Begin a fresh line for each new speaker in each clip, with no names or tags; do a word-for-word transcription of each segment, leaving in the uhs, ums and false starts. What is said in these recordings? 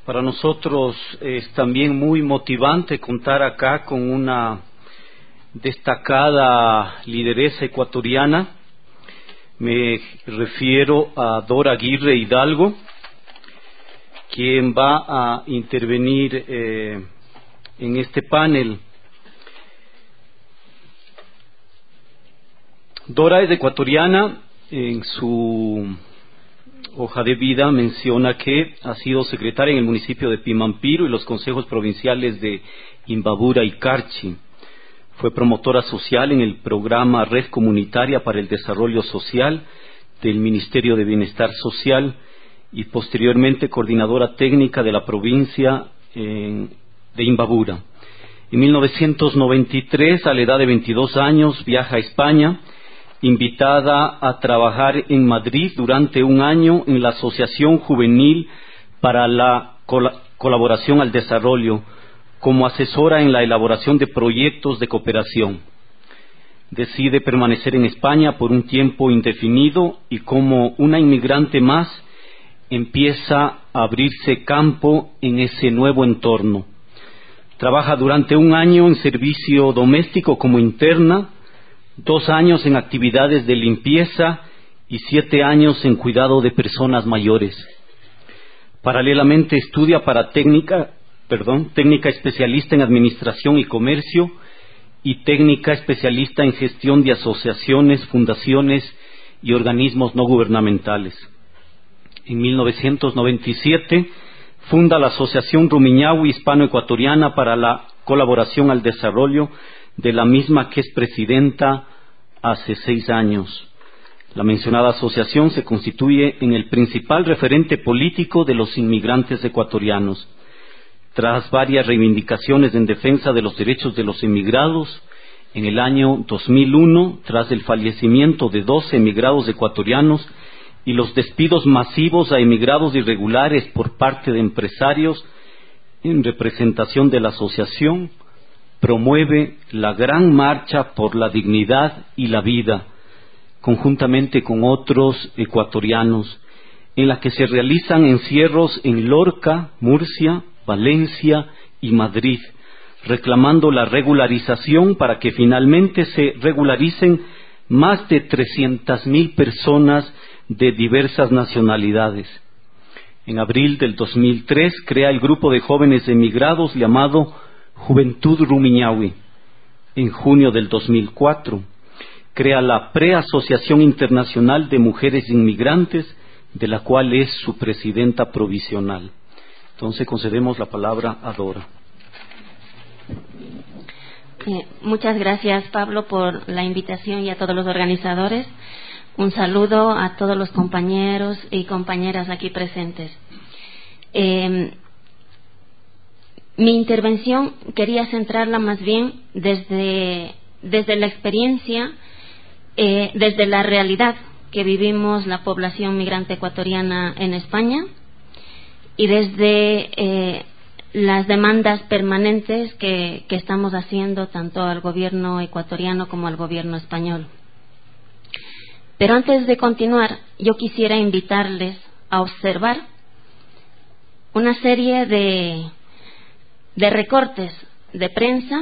Para nosotros es también muy motivante contar acá con una destacada lideresa ecuatoriana. Me refiero a Dora Aguirre Hidalgo, quien va a intervenir eh, en este panel. Dora es ecuatoriana. En su hoja de vida menciona que ha sido secretaria en el municipio de Pimampiro y los consejos provinciales de Imbabura y Carchi. Fue promotora social en el programa Red Comunitaria para el Desarrollo Social del Ministerio de Bienestar Social y posteriormente coordinadora técnica de la provincia eh, de Imbabura. En mil novecientos noventa y tres, a la edad de veintidós años, viaja a España, invitada a trabajar en Madrid durante un año en la Asociación Juvenil para la Col- Colaboración al Desarrollo, como asesora en la elaboración de proyectos de cooperación. Decide permanecer en España por un tiempo indefinido y como una inmigrante más empieza a abrirse campo en ese nuevo entorno. Trabaja durante un año en servicio doméstico como interna, dos años en actividades de limpieza y siete años en cuidado de personas mayores. Paralelamente estudia para técnica Perdón, técnica especialista en Administración y Comercio y técnica especialista en Gestión de Asociaciones, Fundaciones y Organismos No Gubernamentales. En mil novecientos noventa y siete funda la Asociación Rumiñahui Hispano-Ecuatoriana para la Colaboración al Desarrollo, de la misma que es presidenta hace seis años. La mencionada asociación se constituye en el principal referente político de los inmigrantes ecuatorianos. Tras varias reivindicaciones en defensa de los derechos de los emigrados, en el año dos mil uno, tras el fallecimiento de doce emigrados ecuatorianos y los despidos masivos a emigrados irregulares por parte de empresarios, en representación de la asociación, promueve la Gran Marcha por la Dignidad y la Vida, conjuntamente con otros ecuatorianos, en la que se realizan encierros en Lorca, Murcia, Valencia y Madrid, reclamando la regularización para que finalmente se regularicen más de trescientas mil personas de diversas nacionalidades. En abril del dos mil tres crea el grupo de jóvenes emigrados llamado Juventud Rumiñahui. En junio del dos mil cuatro crea la Preasociación Internacional de Mujeres Inmigrantes, de la cual es su presidenta provisional. Entonces concedemos la palabra a Dora.
Eh, muchas gracias, Pablo, por la invitación y a todos los organizadores. Un saludo a todos los compañeros y compañeras aquí presentes. Eh, mi intervención quería centrarla más bien desde, desde la experiencia, eh, desde la realidad que vivimos la población migrante ecuatoriana en España, y desde eh, las demandas permanentes que, que estamos haciendo tanto al gobierno ecuatoriano como al gobierno español. Pero antes de continuar, yo quisiera invitarles a observar una serie de, de recortes de prensa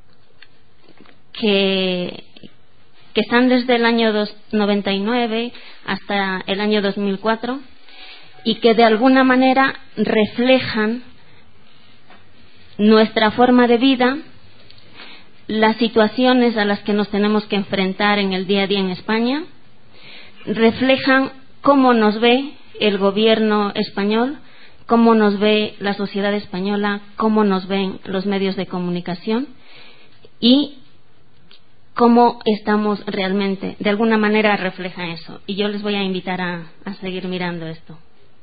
que, que están desde el año noventa y nueve hasta el año dos mil cuatro, y que de alguna manera reflejan nuestra forma de vida, las situaciones a las que nos tenemos que enfrentar en el día a día en España, reflejan cómo nos ve el gobierno español, cómo nos ve la sociedad española, cómo nos ven los medios de comunicación y cómo estamos realmente. De alguna manera refleja eso. Y yo les voy a invitar a, a seguir mirando esto.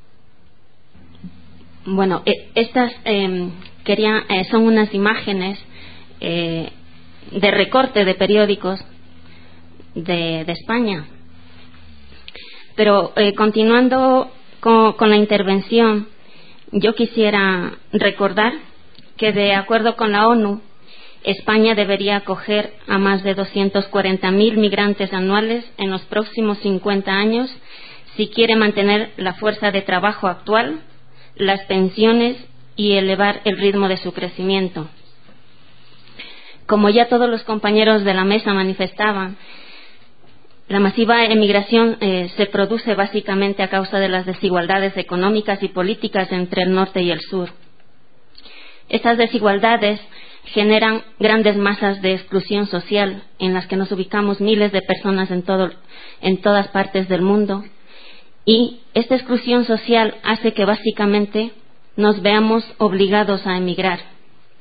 Bueno, eh, estas eh, quería, eh, son unas imágenes eh, de recorte de periódicos de, de España. Pero eh, continuando con, con la intervención, yo quisiera recordar que, de acuerdo con la ONU, España debería acoger a más de doscientos cuarenta mil migrantes anuales en los próximos cincuenta años si quiere mantener la fuerza de trabajo actual, las pensiones y elevar el ritmo de su crecimiento. Como ya todos los compañeros de la mesa manifestaban, la masiva emigración eh, se produce básicamente a causa de las desigualdades económicas y políticas entre el norte y el sur. Estas desigualdades generan grandes masas de exclusión social en las que nos ubicamos miles de personas en, todo, en todas partes del mundo, y esta exclusión social hace que básicamente nos veamos obligados a emigrar.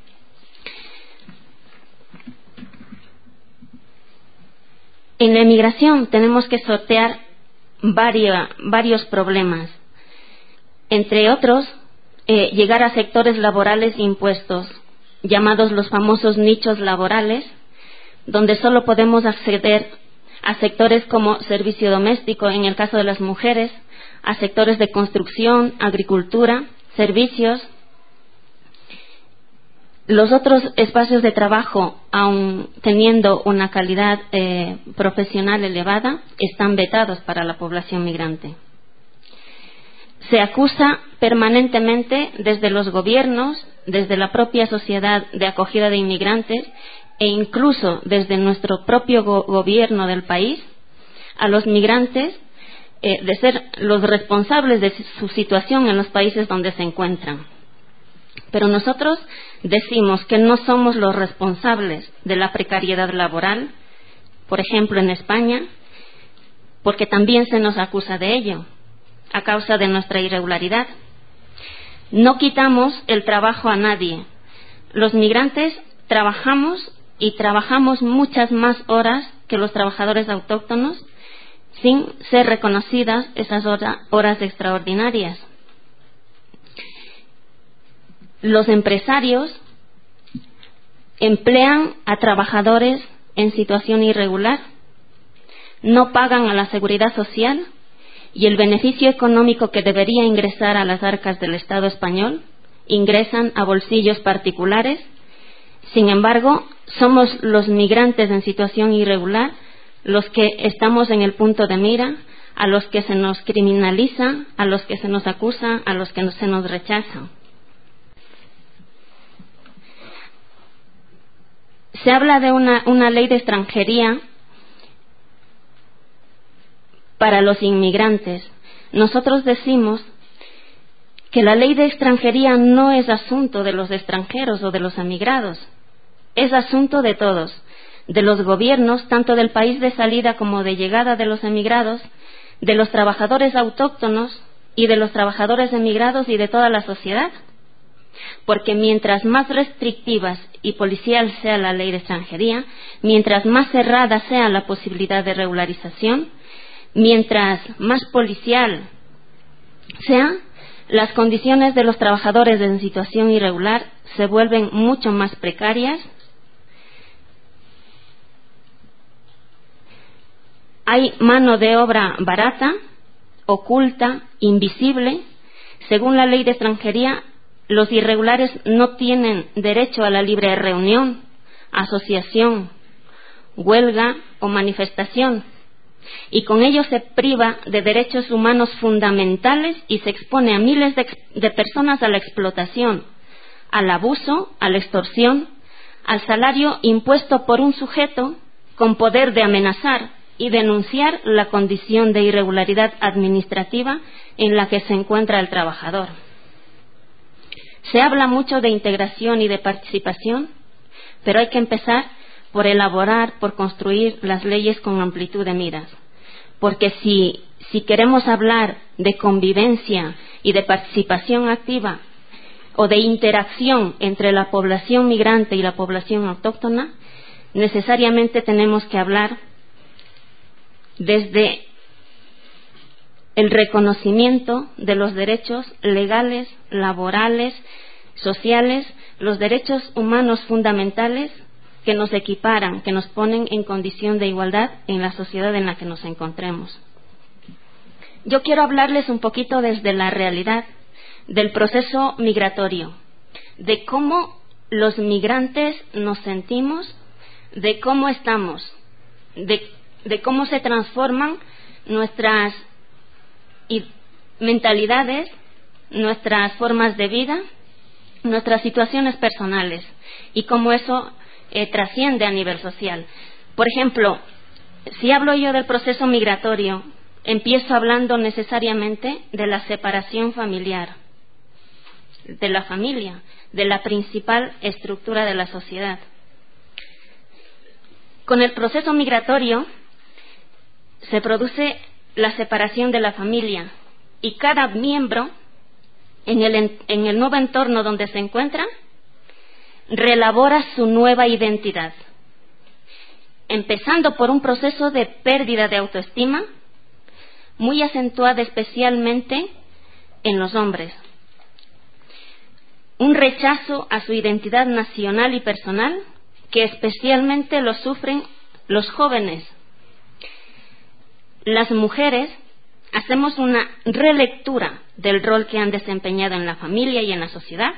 En la emigración tenemos que sortear varios, varios problemas, entre otros, eh, llegar a sectores laborales impuestos, llamados los famosos nichos laborales, donde solo podemos acceder a sectores como servicio doméstico, en el caso de las mujeres, a sectores de construcción, agricultura, servicios. Los otros espacios de trabajo, aun teniendo una calidad eh, profesional elevada, están vetados para la población migrante. Se acusa permanentemente desde los gobiernos, desde la propia sociedad de acogida de inmigrantes e incluso desde nuestro propio go- gobierno del país a los migrantes eh, de ser los responsables de su situación en los países donde se encuentran. Pero nosotros decimos que no somos los responsables de la precariedad laboral, por ejemplo en España, porque también se nos acusa de ello, a causa de nuestra irregularidad. No quitamos el trabajo a nadie. Los migrantes trabajamos y trabajamos muchas más horas que los trabajadores autóctonos sin ser reconocidas esas hora, horas extraordinarias. Los empresarios emplean a trabajadores en situación irregular, no pagan a la seguridad social y el beneficio económico que debería ingresar a las arcas del Estado español ingresan a bolsillos particulares. Sin embargo, somos los migrantes en situación irregular los que estamos en el punto de mira, a los que se nos criminaliza, a los que se nos acusa, a los que se nos rechaza. Se habla de una, una ley de extranjería para los inmigrantes. Nosotros decimos que la ley de extranjería no es asunto de los extranjeros o de los emigrados, es asunto de todos, de los gobiernos, tanto del país de salida como de llegada de los emigrados, de los trabajadores autóctonos y de los trabajadores emigrados y de toda la sociedad. Porque mientras más restrictivas y policial sea la ley de extranjería, mientras más cerrada sea la posibilidad de regularización, mientras más policial sea, las condiciones de los trabajadores en situación irregular se vuelven mucho más precarias. Hay mano de obra barata, oculta, invisible. Según la ley de extranjería, los irregulares no tienen derecho a la libre reunión, asociación, huelga o manifestación, y con ello se priva de derechos humanos fundamentales y se expone a miles de, de personas a la explotación, al abuso, a la extorsión, al salario impuesto por un sujeto con poder de amenazar y denunciar la condición de irregularidad administrativa en la que se encuentra el trabajador. Se habla mucho de integración y de participación, pero hay que empezar por elaborar, por construir las leyes con amplitud de miras. Porque si, si queremos hablar de convivencia y de participación activa o de interacción entre la población migrante y la población autóctona, necesariamente tenemos que hablar desde el reconocimiento de los derechos legales, laborales, sociales, los derechos humanos fundamentales que nos equiparan, que nos ponen en condición de igualdad en la sociedad en la que nos encontremos. Yo quiero hablarles un poquito desde la realidad del proceso migratorio, de cómo los migrantes nos sentimos, de cómo estamos, de, de cómo se transforman nuestras y mentalidades, nuestras formas de vida, nuestras situaciones personales y cómo eso eh, trasciende a nivel social. Por ejemplo, si hablo yo del proceso migratorio, empiezo hablando necesariamente de la separación familiar, de la familia, de la principal estructura de la sociedad. Con el proceso migratorio se produce la separación de la familia y cada miembro en el, en el nuevo entorno donde se encuentra reelabora su nueva identidad, empezando por un proceso de pérdida de autoestima muy acentuada especialmente en los hombres, un rechazo a su identidad nacional y personal que especialmente lo sufren los jóvenes. Las mujeres hacemos una relectura del rol que han desempeñado en la familia y en la sociedad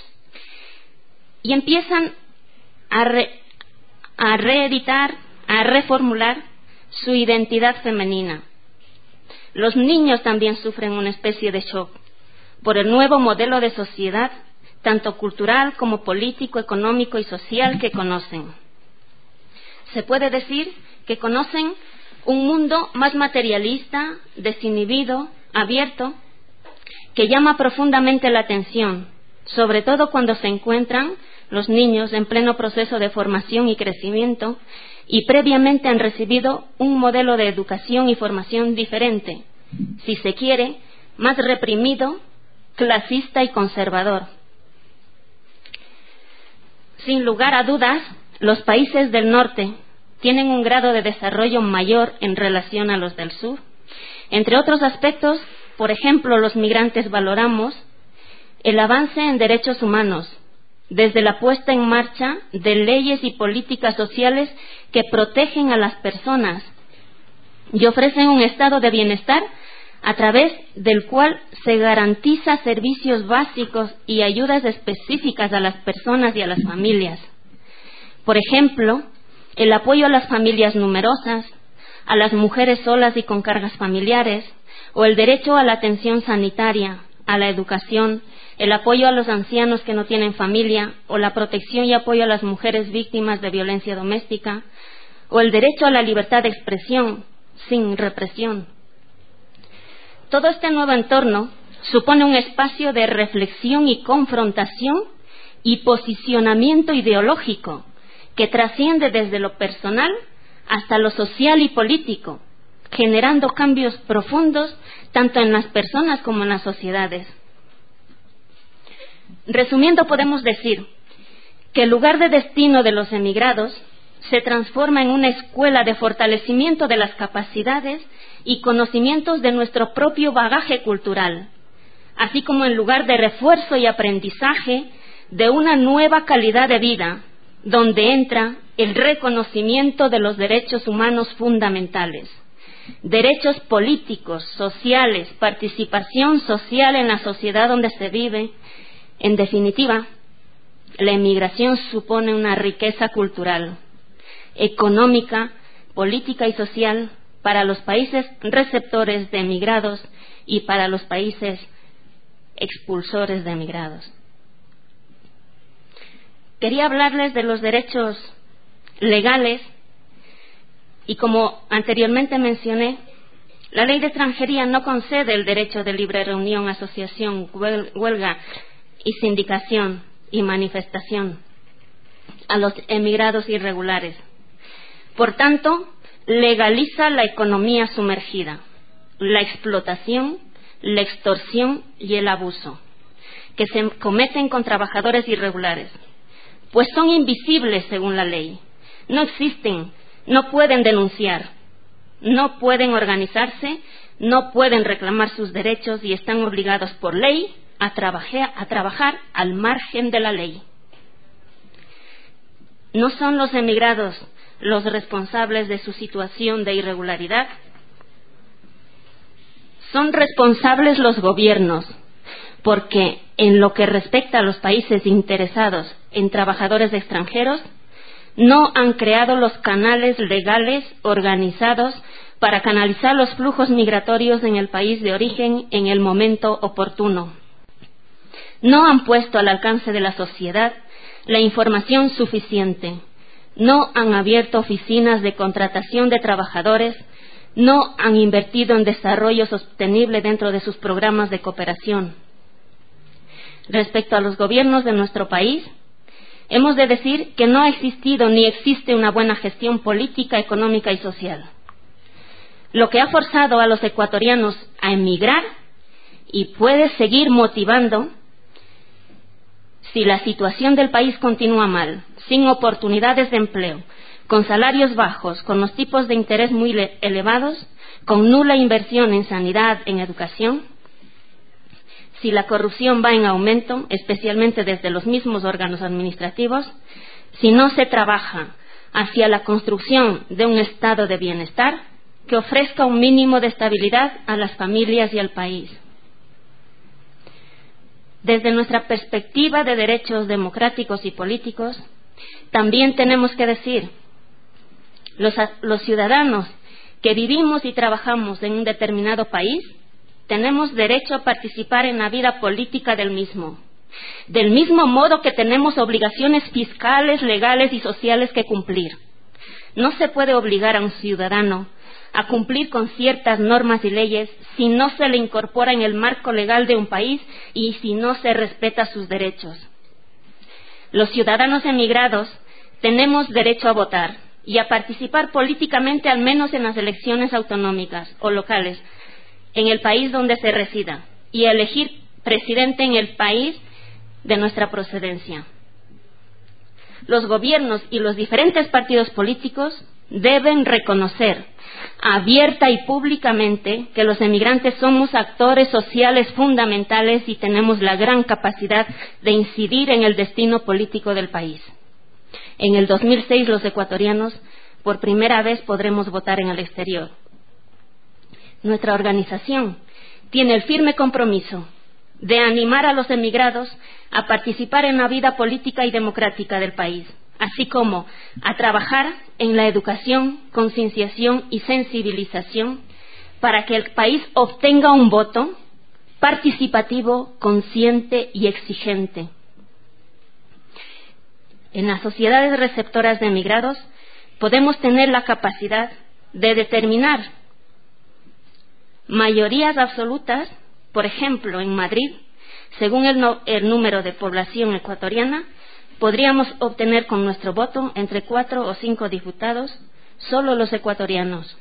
y empiezan a, re, a reeditar, a reformular su identidad femenina. Los niños también sufren una especie de shock por el nuevo modelo de sociedad, tanto cultural como político, económico y social que conocen. Se puede decir que conocen un mundo más materialista, desinhibido, abierto, que llama profundamente la atención, sobre todo cuando se encuentran los niños en pleno proceso de formación y crecimiento y previamente han recibido un modelo de educación y formación diferente, si se quiere, más reprimido, clasista y conservador. Sin lugar a dudas, los países del norte tienen un grado de desarrollo mayor en relación a los del sur. Entre otros aspectos, por ejemplo, los migrantes valoramos el avance en derechos humanos, desde la puesta en marcha de leyes y políticas sociales que protegen a las personas y ofrecen un estado de bienestar a través del cual se garantiza servicios básicos y ayudas específicas a las personas y a las familias. Por ejemplo, el apoyo a las familias numerosas, a las mujeres solas y con cargas familiares, o el derecho a la atención sanitaria, a la educación, el apoyo a los ancianos que no tienen familia, o la protección y apoyo a las mujeres víctimas de violencia doméstica, o el derecho a la libertad de expresión sin represión. Todo este nuevo entorno supone un espacio de reflexión y confrontación y posicionamiento ideológico que trasciende desde lo personal hasta lo social y político, generando cambios profundos tanto en las personas como en las sociedades. Resumiendo, podemos decir que el lugar de destino de los emigrados se transforma en una escuela de fortalecimiento de las capacidades y conocimientos de nuestro propio bagaje cultural, así como en lugar de refuerzo y aprendizaje de una nueva calidad de vida, donde entra el reconocimiento de los derechos humanos fundamentales, derechos políticos, sociales, participación social en la sociedad donde se vive. En definitiva, la emigración supone una riqueza cultural, económica, política y social para los países receptores de emigrados y para los países expulsores de emigrados. Quería hablarles de los derechos legales y, como anteriormente mencioné, la ley de extranjería no concede el derecho de libre reunión, asociación, huelga y sindicación y manifestación a los emigrados irregulares. Por tanto, legaliza la economía sumergida, la explotación, la extorsión y el abuso que se cometen con trabajadores irregulares, pues son invisibles según la ley, no existen, no pueden denunciar, no pueden organizarse, no pueden reclamar sus derechos y están obligados por ley a trabajar, a trabajar al margen de la ley. ¿No son los emigrados los responsables de su situación de irregularidad? Son responsables los gobiernos, porque en lo que respecta a los países interesados en trabajadores extranjeros, no han creado los canales legales organizados para canalizar los flujos migratorios en el país de origen en el momento oportuno. no han puesto al alcance de la sociedad la información suficiente, no han abierto oficinas de contratación de trabajadores, no han invertido en desarrollo sostenible dentro de sus programas de cooperación. Respecto a los gobiernos de nuestro país, hemos de decir que no ha existido ni existe una buena gestión política, económica y social, lo que ha forzado a los ecuatorianos a emigrar y puede seguir motivando si la situación del país continúa mal, sin oportunidades de empleo, con salarios bajos, con los tipos de interés muy elevados, con nula inversión en sanidad, en educación. Si la corrupción va en aumento, especialmente desde los mismos órganos administrativos, si no se trabaja hacia la construcción de un estado de bienestar que ofrezca un mínimo de estabilidad a las familias y al país. Desde nuestra perspectiva de derechos democráticos y políticos, también tenemos que decir, los, los ciudadanos que vivimos y trabajamos en un determinado país, tenemos derecho a participar en la vida política del mismo, del mismo modo que tenemos obligaciones fiscales, legales y sociales que cumplir. No se puede obligar a un ciudadano a cumplir con ciertas normas y leyes si no se le incorpora en el marco legal de un país y si no se respeta sus derechos. Los ciudadanos emigrados tenemos derecho a votar y a participar políticamente al menos en las elecciones autonómicas o locales en el país donde se resida y a elegir presidente en el país de nuestra procedencia. Los gobiernos y los diferentes partidos políticos deben reconocer abierta y públicamente que los emigrantes somos actores sociales fundamentales y tenemos la gran capacidad de incidir en el destino político del país. En el dos mil seis los ecuatorianos por primera vez podremos votar en el exterior. Nuestra organización tiene el firme compromiso de animar a los emigrados a participar en la vida política y democrática del país, así como a trabajar en la educación, concienciación y sensibilización para que el país obtenga un voto participativo, consciente y exigente. En las sociedades receptoras de emigrados podemos tener la capacidad de determinar mayorías absolutas. Por ejemplo, en Madrid, según el, no, el número de población ecuatoriana, podríamos obtener con nuestro voto entre cuatro o cinco diputados, solo los ecuatorianos.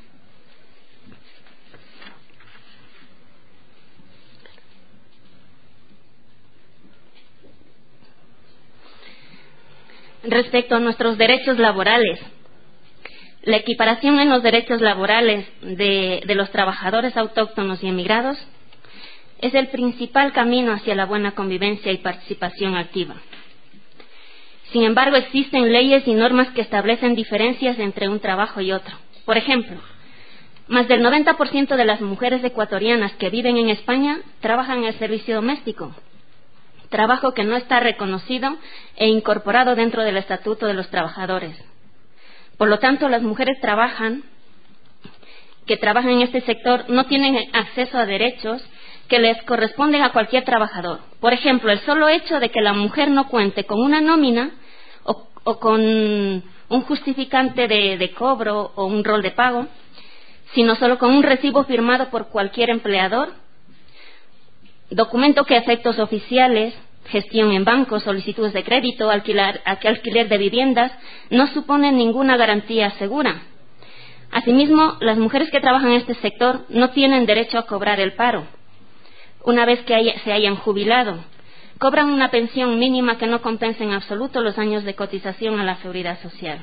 Respecto a nuestros derechos laborales, la equiparación en los derechos laborales de, de los trabajadores autóctonos y emigrados es el principal camino hacia la buena convivencia y participación activa. Sin embargo, existen leyes y normas que establecen diferencias entre un trabajo y otro. Por ejemplo, más del noventa por ciento de las mujeres ecuatorianas que viven en España trabajan en el servicio doméstico, trabajo que no está reconocido e incorporado dentro del Estatuto de los Trabajadores. Por lo tanto, las mujeres trabajan, que trabajan en este sector no tienen acceso a derechos que les corresponden a cualquier trabajador. Por ejemplo, el solo hecho de que la mujer no cuente con una nómina o, o con un justificante de, de cobro o un rol de pago, sino solo con un recibo firmado por cualquier empleador, documento que a efectos oficiales, gestión en bancos, solicitudes de crédito, alquilar, alquiler de viviendas, no suponen ninguna garantía segura. Asimismo, las mujeres que trabajan en este sector no tienen derecho a cobrar el paro. Una vez que haya, se hayan jubilado, cobran una pensión mínima que no compensa en absoluto los años de cotización a la seguridad social.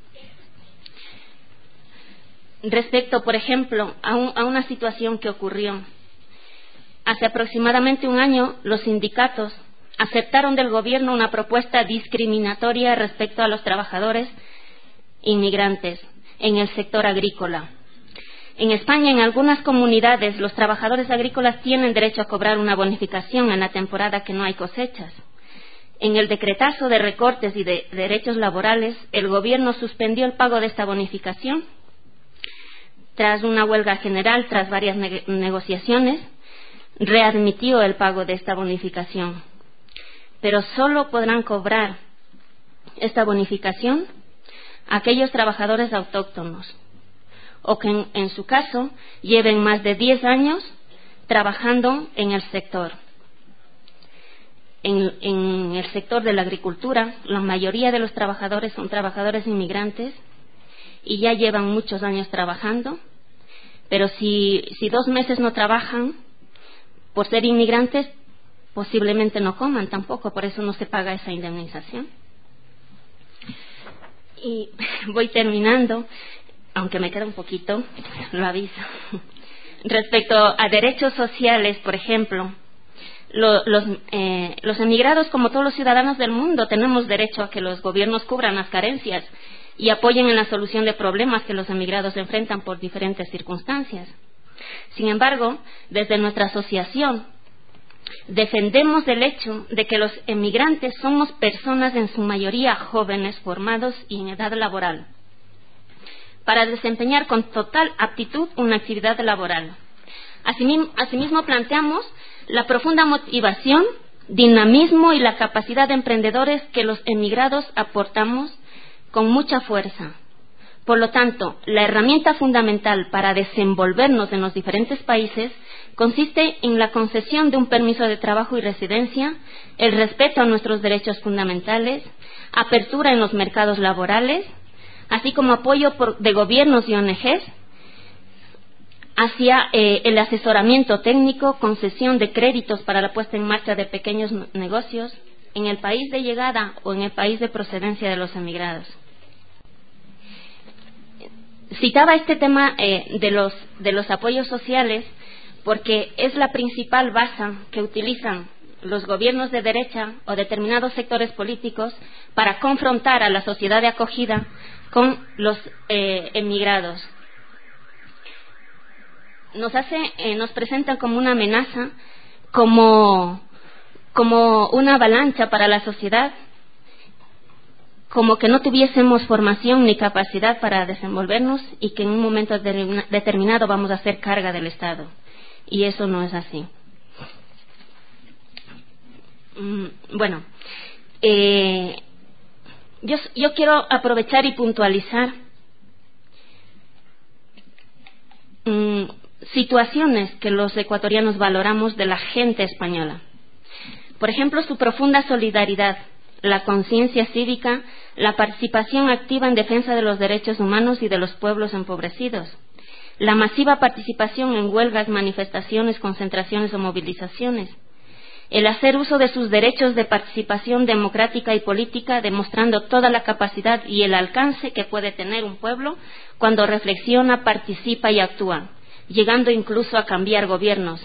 Respecto, por ejemplo, a, un, a una situación que ocurrió hace aproximadamente un año, los sindicatos aceptaron del gobierno una propuesta discriminatoria respecto a los trabajadores inmigrantes en el sector agrícola. En España, en algunas comunidades, los trabajadores agrícolas tienen derecho a cobrar una bonificación en la temporada que no hay cosechas. En el decretazo de recortes y de derechos laborales, el gobierno suspendió el pago de esta bonificación. Tras una huelga general, tras varias ne- negociaciones, readmitió el pago de esta bonificación. pero solo podrán cobrar esta bonificación aquellos trabajadores autóctonos o que en, en su caso lleven más de diez años trabajando en el sector. En, en el sector de la agricultura, la mayoría de los trabajadores son trabajadores inmigrantes y ya llevan muchos años trabajando, pero si, si dos meses no trabajan por ser inmigrantes, posiblemente no coman tampoco, por eso no se paga esa indemnización. Y voy terminando, aunque me queda un poquito, lo aviso. Respecto a derechos sociales, por ejemplo, lo, los, eh, los emigrados, como todos los ciudadanos del mundo, tenemos derecho a que los gobiernos cubran las carencias y apoyen en la solución de problemas que los emigrados enfrentan por diferentes circunstancias. Sin embargo, desde nuestra asociación, defendemos el hecho de que los emigrantes somos personas en su mayoría jóvenes, formados y en edad laboral, para desempeñar con total aptitud una actividad laboral. Asimismo, asimismo planteamos la profunda motivación, dinamismo y la capacidad de emprendedores que los emigrados aportamos con mucha fuerza. Por lo tanto, la herramienta fundamental para desenvolvernos en los diferentes países consiste en la concesión de un permiso de trabajo y residencia, el respeto a nuestros derechos fundamentales, apertura en los mercados laborales, así como apoyo por, de gobiernos y O N Ges hacia eh, el asesoramiento técnico, concesión de créditos para la puesta en marcha de pequeños negocios en el país de llegada o en el país de procedencia de los emigrados. Citaba este tema eh, de, los, de los apoyos sociales porque es la principal base que utilizan los gobiernos de derecha o determinados sectores políticos para confrontar a la sociedad de acogida con los eh, emigrados. Nos hace, eh, nos presentan como una amenaza, como, como una avalancha para la sociedad, como que no tuviésemos formación ni capacidad para desenvolvernos y que en un momento determinado vamos a hacer carga del Estado. Y eso no es así. Bueno, eh, yo, yo quiero aprovechar y puntualizar um, situaciones que los ecuatorianos valoramos de la gente española. Por ejemplo, su profunda solidaridad, la conciencia cívica, la participación activa en defensa de los derechos humanos y de los pueblos empobrecidos, la masiva participación en huelgas, manifestaciones, concentraciones o movilizaciones, el hacer uso de sus derechos de participación democrática y política, demostrando toda la capacidad y el alcance que puede tener un pueblo cuando reflexiona, participa y actúa, llegando incluso a cambiar gobiernos.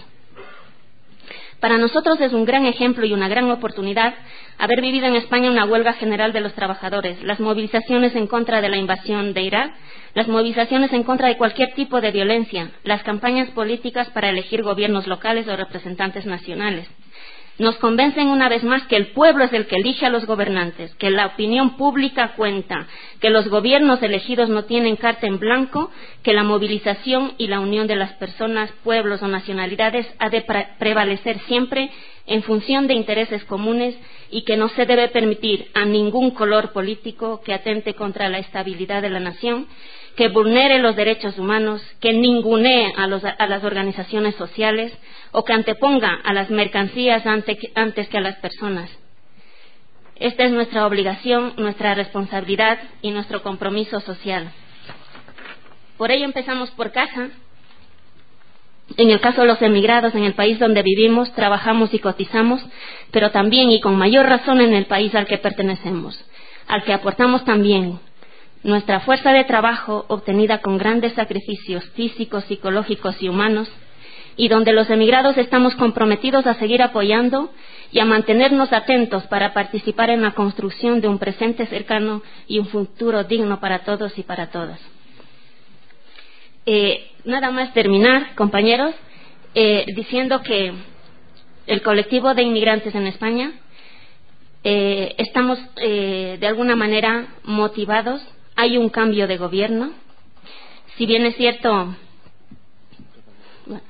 Para nosotros es un gran ejemplo y una gran oportunidad haber vivido en España una huelga general de los trabajadores, las movilizaciones en contra de la invasión de Irak, las movilizaciones en contra de cualquier tipo de violencia, las campañas políticas para elegir gobiernos locales o representantes nacionales. Nos convencen una vez más que el pueblo es el que elige a los gobernantes, que la opinión pública cuenta, que los gobiernos elegidos no tienen carta en blanco, que la movilización y la unión de las personas, pueblos o nacionalidades ha de pre- prevalecer siempre en función de intereses comunes y que no se debe permitir a ningún color político que atente contra la estabilidad de la nación, que vulnere los derechos humanos, que ningunee a, los, a las organizaciones sociales o que anteponga a las mercancías ante, antes que a las personas. Esta es nuestra obligación, nuestra responsabilidad y nuestro compromiso social. Por ello empezamos por casa. En el caso de los emigrados, en el país donde vivimos, trabajamos y cotizamos, pero también y con mayor razón en el país al que pertenecemos, al que aportamos también nuestra fuerza de trabajo obtenida con grandes sacrificios físicos, psicológicos y humanos, y donde los emigrados estamos comprometidos a seguir apoyando y a mantenernos atentos para participar en la construcción de un presente cercano y un futuro digno para todos y para todas. Eh, nada más terminar, compañeros, eh, diciendo que el colectivo de inmigrantes en España eh, estamos eh, de alguna manera motivados. Hay un cambio de gobierno. Si bien es cierto, bueno,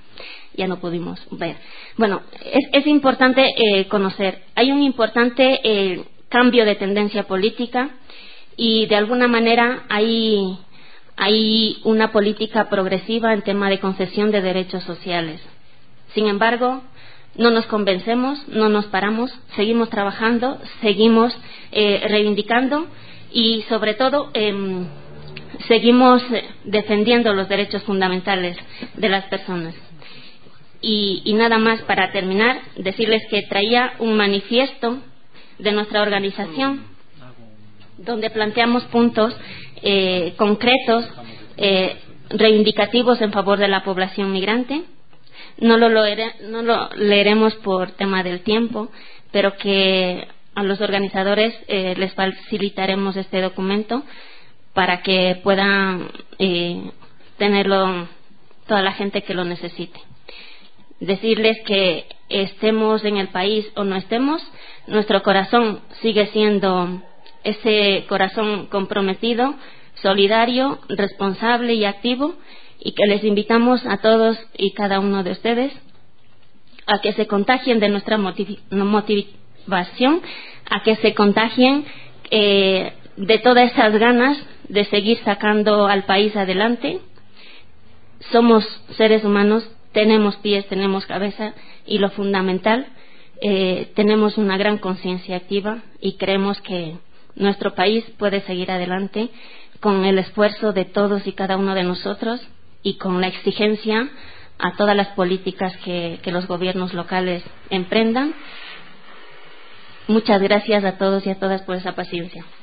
ya no pudimos ver. Bueno, es, es importante eh, conocer. Hay un importante eh, cambio de tendencia política y de alguna manera hay, hay una política progresiva en tema de concesión de derechos sociales. Sin embargo, no nos convencemos, no nos paramos, seguimos trabajando, seguimos eh, reivindicando y sobre todo eh, seguimos defendiendo los derechos fundamentales de las personas. Y, y nada más para terminar, decirles que traía un manifiesto de nuestra organización donde planteamos puntos eh, concretos, eh, reivindicativos en favor de la población migrante. No lo, leere, no lo leeremos por tema del tiempo, pero que a los organizadores eh, les facilitaremos este documento para que puedan eh, tenerlo toda la gente que lo necesite. Decirles que estemos en el país o no estemos, nuestro corazón sigue siendo ese corazón comprometido, solidario, responsable y activo, y que les invitamos a todos y cada uno de ustedes a que se contagien de nuestra motivación, a que se contagien eh, de todas esas ganas de seguir sacando al país adelante. Somos seres humanos, tenemos pies, tenemos cabeza y lo fundamental, eh, tenemos una gran conciencia activa y creemos que nuestro país puede seguir adelante con el esfuerzo de todos y cada uno de nosotros y con la exigencia a todas las políticas que, que los gobiernos locales emprendan. Muchas gracias a todos y a todas por esa paciencia.